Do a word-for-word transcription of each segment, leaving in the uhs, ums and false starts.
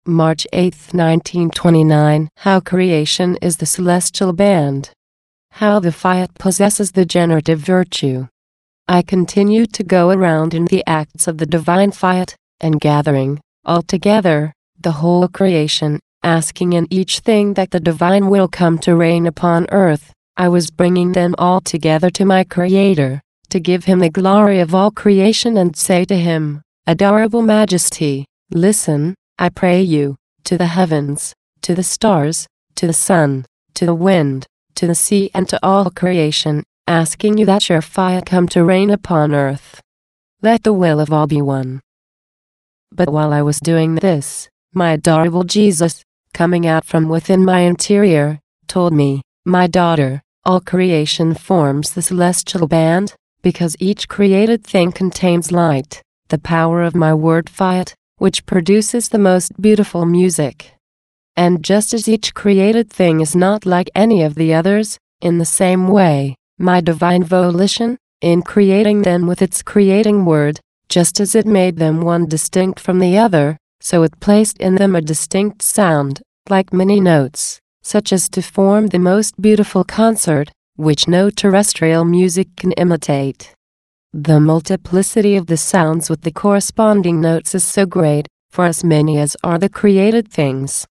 March eighth, nineteen twenty-nine. How creation is the celestial band. How the fiat possesses the generative virtue. I continue to go around in the acts of the divine fiat, and gathering, all together, the whole creation, asking in each thing that the divine will come to reign upon earth. I was bringing them all together to my Creator, to give Him the glory of all creation and say to Him, Adorable Majesty, listen, I pray you, to the heavens, to the stars, to the sun, to the wind, to the sea and to all creation, asking you that your fiat come to reign upon earth. Let the will of all be one. But while I was doing this, my adorable Jesus, coming out from within my interior, told me, My daughter, all creation forms the celestial band, because each created thing contains light, the power of my word fiat, which produces the most beautiful music. And just as each created thing is not like any of the others, in the same way, my divine volition, in creating them with its creating word, just as it made them one distinct from the other, so it placed in them a distinct sound, like many notes, such as to form the most beautiful concert, which no terrestrial music can imitate. The multiplicity of the sounds with the corresponding notes is so great, for as many as are the created things.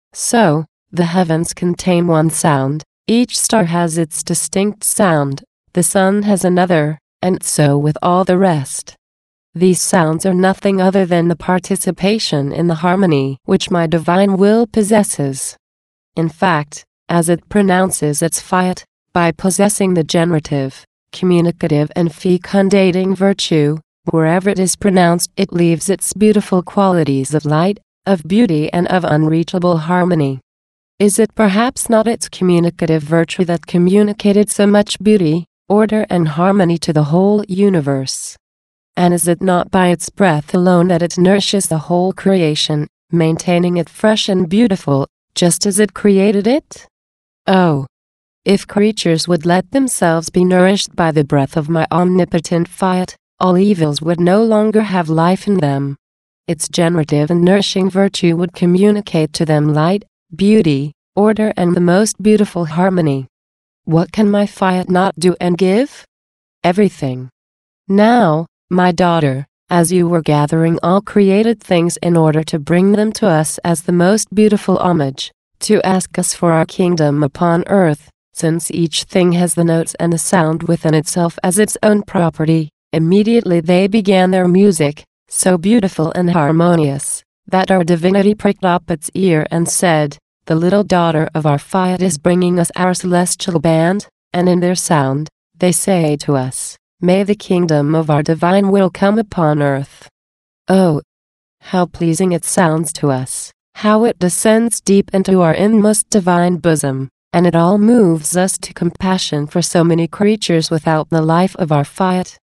So, the heavens contain one sound, each star has its distinct sound, the sun has another, and so with all the rest. These sounds are nothing other than the participation in the harmony which my divine will possesses. In fact, as it pronounces its fiat, by possessing the generative, communicative and fecundating virtue, wherever it is pronounced it leaves its beautiful qualities of light, of beauty and of unreachable harmony. Is it perhaps not its communicative virtue that communicated so much beauty, order and harmony to the whole universe? And is it not by its breath alone that it nourishes the whole creation, maintaining it fresh and beautiful, just as it created it? Oh! If creatures would let themselves be nourished by the breath of my omnipotent fiat, all evils would no longer have life in them. Its generative and nourishing virtue would communicate to them light, beauty, order and the most beautiful harmony. What can my fiat not do and give? Everything. Now, my daughter, as you were gathering all created things in order to bring them to us as the most beautiful homage, to ask us for our kingdom upon earth, since each thing has the notes and the sound within itself as its own property, immediately they began their music, so beautiful and harmonious, that our divinity pricked up its ear and said, The little daughter of our fiat is bringing us our celestial band, and in their sound, they say to us, May the kingdom of our divine will come upon earth. Oh! How pleasing it sounds to us, how it descends deep into our inmost divine bosom, and it all moves us to compassion for so many creatures without the life of our fiat.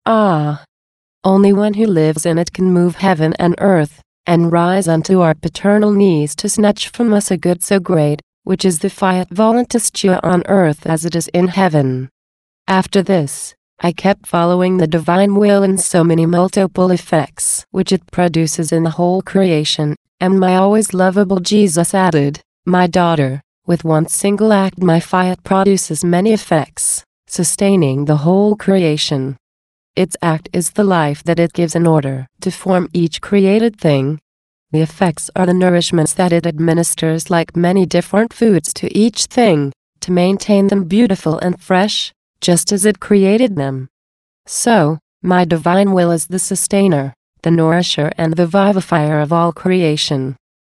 Ah! Only one who lives in it can move heaven and earth, and rise unto our paternal knees to snatch from us a good so great, which is the fiat voluntas tua on earth as it is in heaven. After this, I kept following the divine will in so many multiple effects which it produces in the whole creation, and my always lovable Jesus added, My daughter, with one single act my fiat produces many effects, sustaining the whole creation. Its act is the life that it gives in order to form each created thing. The effects are the nourishments that it administers like many different foods to each thing, to maintain them beautiful and fresh, just as it created them. So, my divine will is the sustainer, the nourisher and the vivifier of all creation.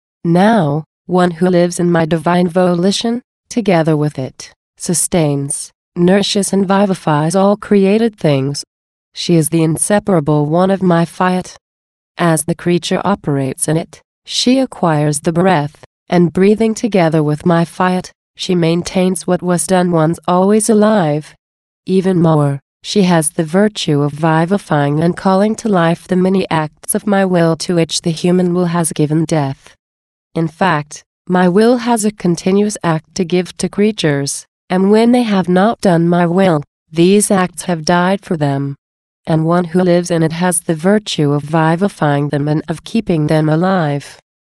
Now, one who lives in my divine volition, together with it, sustains, nourishes and vivifies all created things. She is the inseparable one of my fiat. As the creature operates in it, she acquires the breath, and breathing together with my fiat, she maintains what was done once always alive. Even more, she has the virtue of vivifying and calling to life the many acts of my will to which the human will has given death. In fact, my will has a continuous act to give to creatures, and when they have not done my will, these acts have died for them. And one who lives in it has the virtue of vivifying them and of keeping them alive.